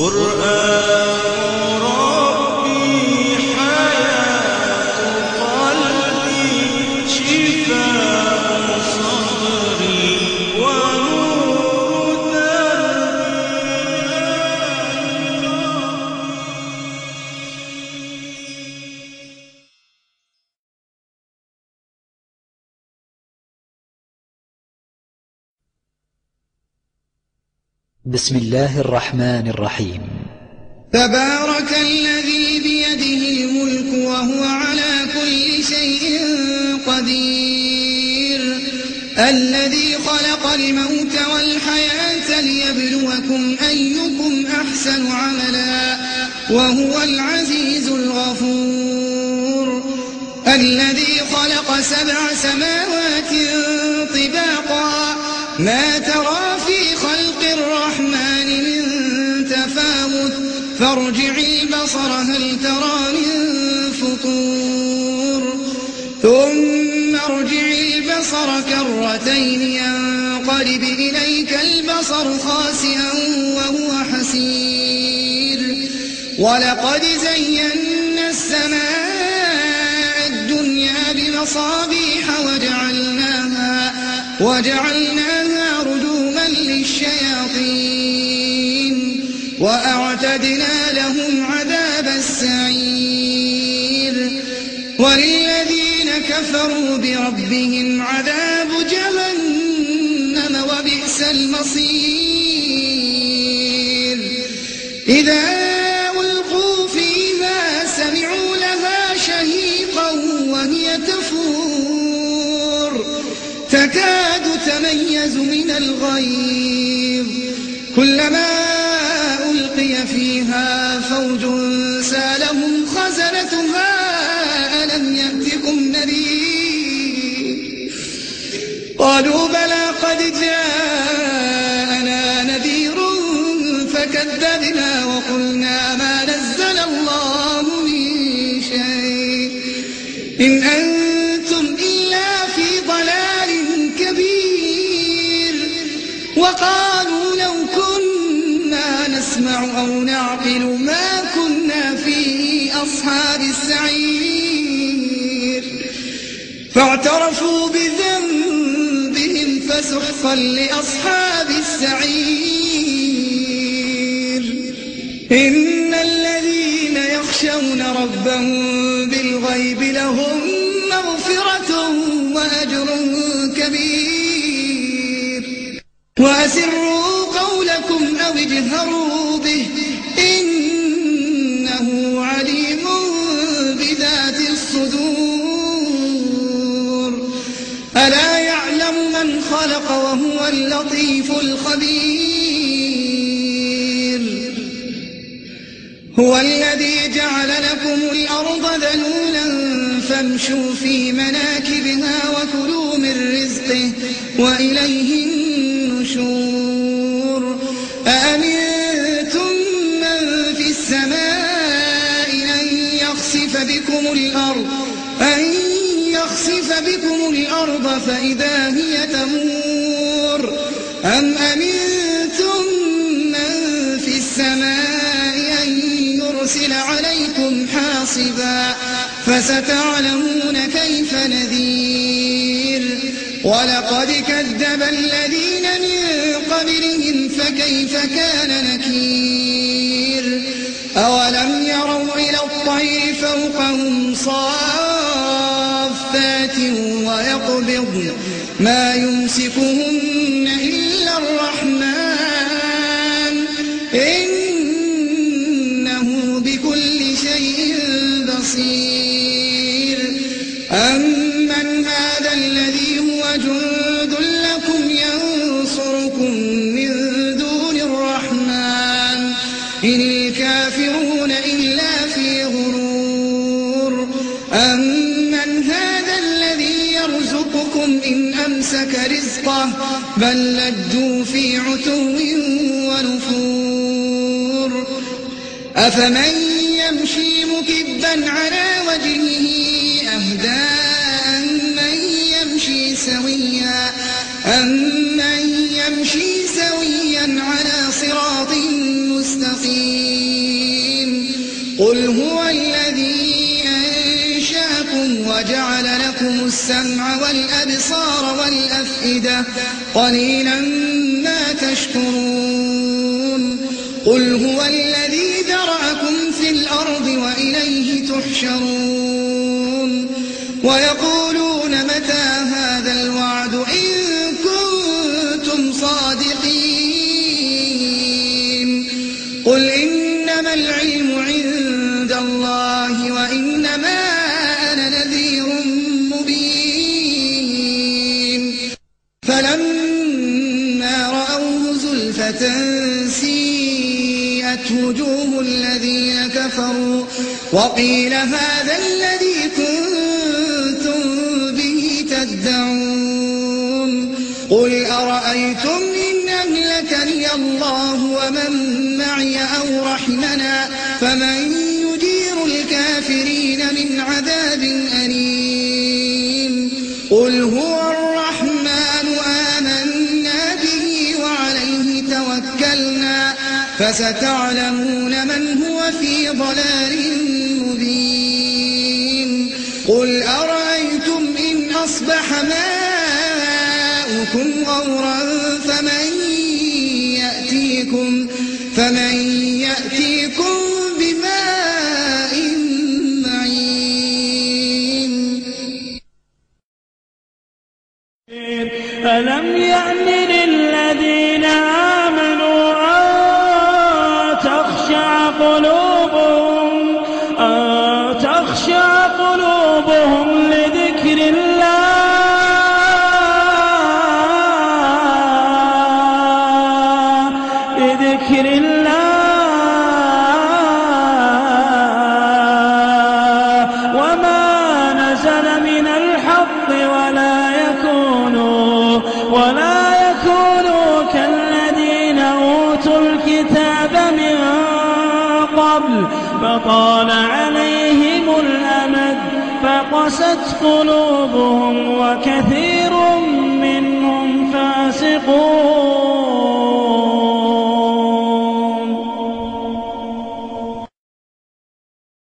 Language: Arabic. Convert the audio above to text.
قرآن ربي حياة قلبي شفاء صدري ونور دربي. بسم الله الرحمن الرحيم. تبارك الذي بيده الملك وهو على كل شيء قدير، الذي خلق الموت والحياة ليبلوكم أيكم أحسن عملا وهو العزيز الغفور، الذي خلق 7 سماوات طباقا ما ترى في خلق الرحمن من تفاوت فارجع البصر هل ترى من فطور ثم ارجع البصر كرتين ينقلب إليك البصر خاسئا وهو حسير، ولقد زينا السماء الدنيا بمصابيح وجعلناها رجوما للشياطين وأعتدنا لهم عذاب السعير، وللذين كفروا بربهم عذاب جهنم وبئس المصير. إذا ألقوا فيها سمعوا لها شهيقا وهي تفور تكاد تميز من الغيظ، كلما ألقي فيها فوج سالهم خزنتها ألم يأتكم نذير، قالوا بلى قد جاءنا نذير فكذبنا وقلنا ما نزل الله من شيء إن أنتم إلا في ضلال كبير، وقالوا لو كنا نسمع أو نعقل ما كنا في أصحاب السعير، فاعترفوا بذنبهم فسحقا لأصحاب السعير. إن الذين يخشون ربهم بالغيب لهم مغفرة وأجر كبير، وأسروا قولكم أو اجهروا به إنه عليم بذات الصدور، ألا يعلم من خلق وهو اللطيف الخبير. هو الذي جعل لكم الأرض ذلولا فامشوا في مناكبها وكلوا من رزقه وإليه النشور. أأمنتم من في السماء أن يخسف بكم الأرض فإذا هي تمور، أم أمنتم من في السماء أن يرسل عليكم حاصبا فستعلمون كيف نذير. ولقد كذب الذين من قبلهم فكيف كان نكير. أولم يروا إلى الطير فوقهم صافات ويقبضن ما يمسكهن إلا الرحمن إنه بكل شيء بصير. أمن هذا الذي هو جند لكم ينصركم من دون الرحمن إن الكافرون إلا في غرور. أمن هذا الذي يرزقكم إن أمسك رزقه بل لجوا في عتو ونفور. أفمن يمشي مكبا على وجهه أهدى أمن يمشي سويا على صراط مستقيم. قل هو الذي أنشأكم وجعل لكم السمع والأبصار والأفئدة قليلا ما تشكرون قل هو الذي ذرأكم في الأرض وإليه تحشرون ويقولون متى هذا الوعد إن كنتم صادقين قل إنما العلم عند الله وإنما أنا نذير مبين فلما رأوه زلفة سيئت وجوه الذين كفروا وقيل هذا الذي كنتم به تدعون قل أرأيتم إن أهلكني الله ومن معي أو رحمنا فمن يجير الكافرين من عذاب أليم قل هو الرحمن آمنا به وعليه توكلنا فستعلمون من هو في ضلال مبين قل أرأيتم إن أصبح ماؤكم غورا فمن يأتيكم بماء معين ألم يأن للذين آمنوا أن تخشع قلوبهم لذكر الله وما نزل من الحق ولا يكونوا كالذين أوتوا الكتاب من قبل فطال عليهم الأمد فقست قلوبهم وكثير منهم فاسقون